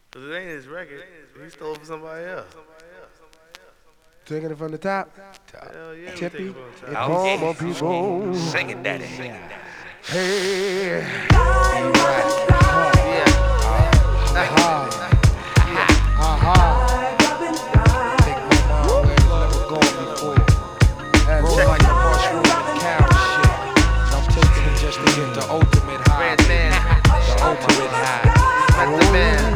Cause it ain't his record. He stole it from somebody else. Taking it from the top. Hell yeah, Tippy. we take it from It's the top. home on people. Sing it, daddy. Hey. Take my mind where it's never gone before. As like a mushroom and cow shit. So I'm taking it just to get the ultimate high. Red man. The ultimate high. Let the man.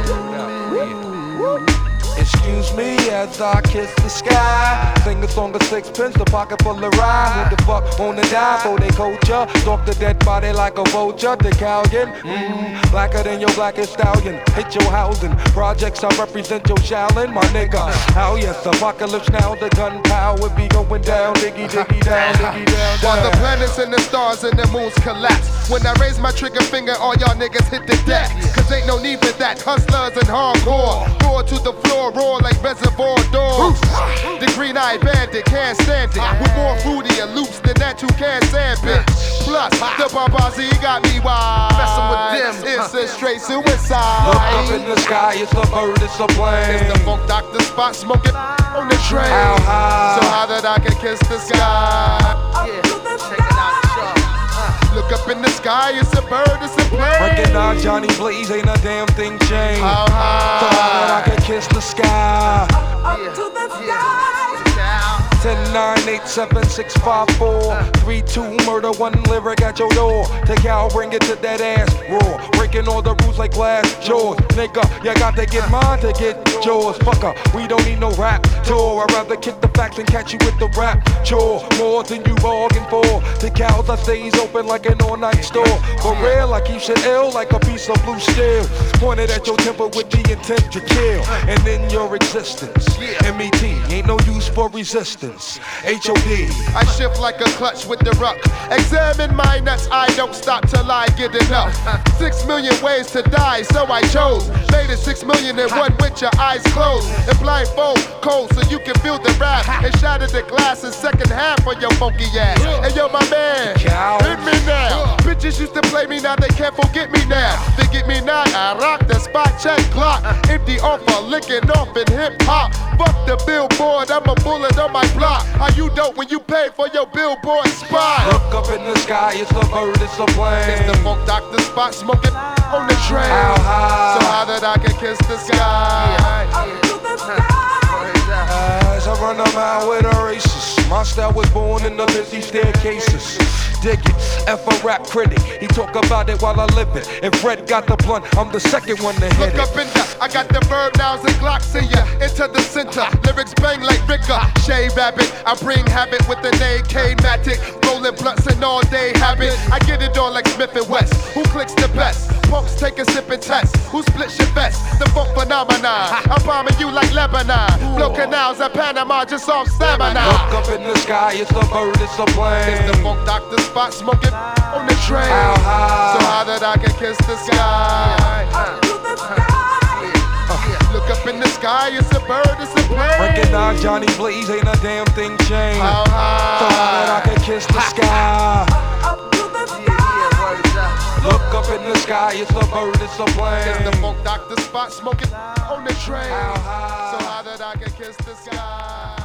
Excuse me as I kiss the sky. Sing a song of sixpence, the pocket full of rhyme. Who the fuck wanna die for their culture? Stalk the dead body like a vulture. The Callion, blacker than your blackest stallion. Hit your housing, projects I represent your Shaolin, my nigga. How yes, apocalypse now, the gunpowder be going down. Diggy, diggy down, diggy down, While the down. planets and the stars and the moons collapse. When I raise my trigger finger, all y'all niggas hit the deck. Cause ain't no need for that. Hustlers and hardcore. Roar to the floor, roar like reservoir dogs. The green-eyed bandit can't stand it. With more fruity and loops than that you can't stand it. Plus, the Bambazi got me wild. Messing with them. It's a straight suicide. Look up in the sky, it's a bird, it's a plane. It's the funk doctor spot smoking on the train. How high? So high that I can kiss the sky. Yeah, check it out, Chuck. Look up in the sky, it's a bird, it's a plane. Recognize Johnny Blaze, ain't a damn thing changed. How high? So high that I can kiss the sky. Yeah, check it out. 10, 9, 8, 7, 6, 5, 4, 3, 2, murder, one lyric at your door. Take out, bring it to that ass roar. Breaking all the rules like glass jaws. Nigga, you got to get mine to get yours. Fucker, we don't need no rap tour. I'd rather kick the facts and catch you with the rap chore. More than you bargained for. The cows I stays open like an all-night store. For real, I keep shit ill like a piece of blue steel. Pointed at your temple with the intent to kill. And in your existence, M.E.T. ain't no use for resistance. H.O.D. I shift like a clutch with the ruck. Examine my nuts, I don't stop till I get enough. 6 million ways to die, so I chose. Made it 6 million in one with your eyes closed. And blindfold cold so you can feel the rap. And shatter the glass in second half of your funky ass. And yo, my man, hit me now. Bitches used to play me, now they can't forget me now. They get me now, I rock the spot, check clock. Empty offer, licking off in hip hop. Fuck the billboard, I'm a bullet on my block. How you dope when you pay for your billboard spot? Look up in the sky, it's a bird, it's a plane. It's the funk doctor spot smoking on the train. How high? So high that I can kiss the sky. As I run a mile with a racist, my style was born in the busy staircases. Dig it, F a rap critic. He talk about it while I live it. If Fred got the blunt, I'm the second one to hit Look up it. in there, I got the verb nouns and Glocks in ya. Into the center, lyrics bang like Ricker. Shay Rabbit, I bring habit with an AK-matic. Rolling blunts and all day habit. I get it on like Smith and West. Who clicks the best? Punks take a sip and test. Who splits your vest? The funk phenomenon. I'm bombing you like Lebanon. Blow canals at Panama just off stamina. Look up in the sky, it's a bird, it's a plane. It's the funk doctor spot smoking on the train. How high? So high that I can kiss the sky. Look up in the sky, it's a bird, it's a plane. Recognize Johnny Blaze, ain't a damn thing changed. How high? So high that I can kiss the sky. Look up in the sky, it's a bird, it's a plane. It's the funk doctor spot smoking on the train. How high? So high that I can kiss the sky.